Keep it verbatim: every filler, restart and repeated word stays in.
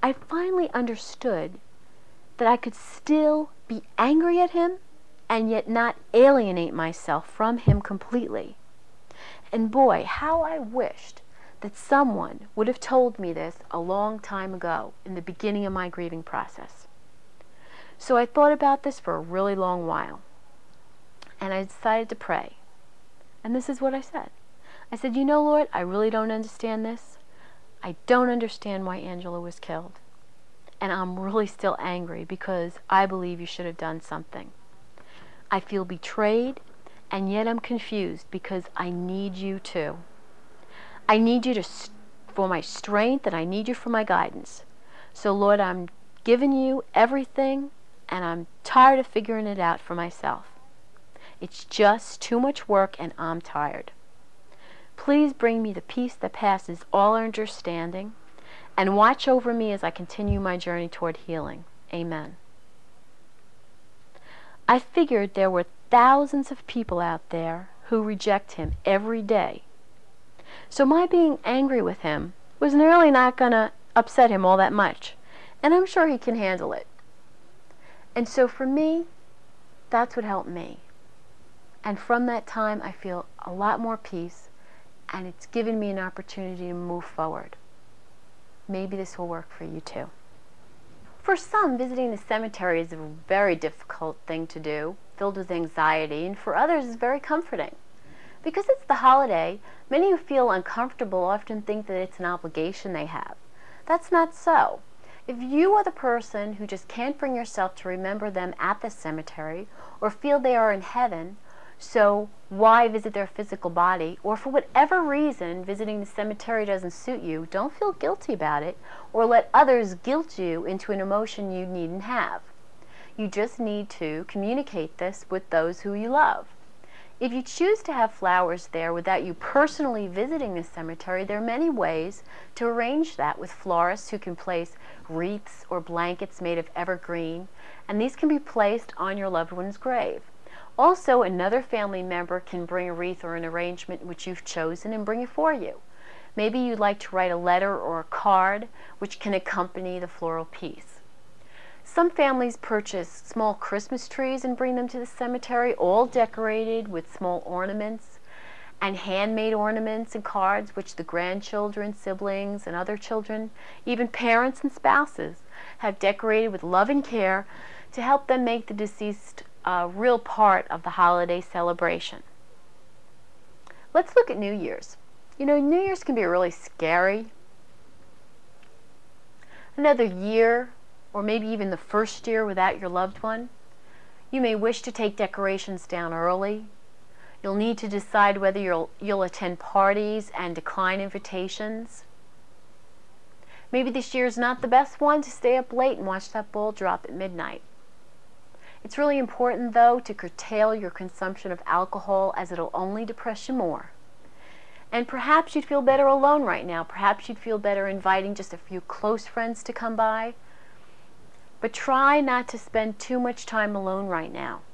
I finally understood that I could still be angry at him and yet not alienate myself from him completely. And boy, how I wished that someone would have told me this a long time ago in the beginning of my grieving process. So I thought about this for a really long while, and I decided to pray. And this is what I said. I said, you know, Lord, I really don't understand this. I don't understand why Angela was killed. And I'm really still angry because I believe you should have done something. I feel betrayed, and yet I'm confused because I need you too. I need you to for my strength, and I need you for my guidance. So Lord, I'm giving you everything, and I'm tired of figuring it out for myself. It's just too much work, and I'm tired. Please bring me the peace that passes all understanding, and watch over me as I continue my journey toward healing. Amen. I figured there were thousands of people out there who reject him every day. So my being angry with him was really not going to upset him all that much, and I'm sure he can handle it. And so for me, that's what helped me. And from that time, I feel a lot more peace, and it's given me an opportunity to move forward. Maybe this will work for you too. For some, visiting the cemetery is a very difficult thing to do, filled with anxiety, and for others it's very comforting. Because it's the holiday, many who feel uncomfortable often think that it's an obligation they have. That's not so. If you are the person who just can't bring yourself to remember them at the cemetery, or feel they are in heaven, so why visit their physical body, or for whatever reason visiting the cemetery doesn't suit you, don't feel guilty about it or let others guilt you into an emotion you needn't have. You just need to communicate this with those who you love. If you choose to have flowers there without you personally visiting the cemetery, there are many ways to arrange that with florists who can place wreaths or blankets made of evergreen, and these can be placed on your loved one's grave. Also, another family member can bring a wreath or an arrangement which you've chosen and bring it for you. Maybe you'd like to write a letter or a card which can accompany the floral piece. Some families purchase small Christmas trees and bring them to the cemetery, all decorated with small ornaments and handmade ornaments and cards which the grandchildren, siblings, and other children, even parents and spouses, have decorated with love and care to help them make the deceased a real part of the holiday celebration. Let's look at New Year's. You know, New Year's can be really scary. Another year, or maybe even the first year without your loved one. You may wish to take decorations down early. You'll need to decide whether you'll, you'll attend parties and decline invitations. Maybe this year's not the best one to stay up late and watch that ball drop at midnight. It's really important, though, to curtail your consumption of alcohol, as it'll only depress you more. And perhaps you'd feel better alone right now. Perhaps you'd feel better inviting just a few close friends to come by. But try not to spend too much time alone right now.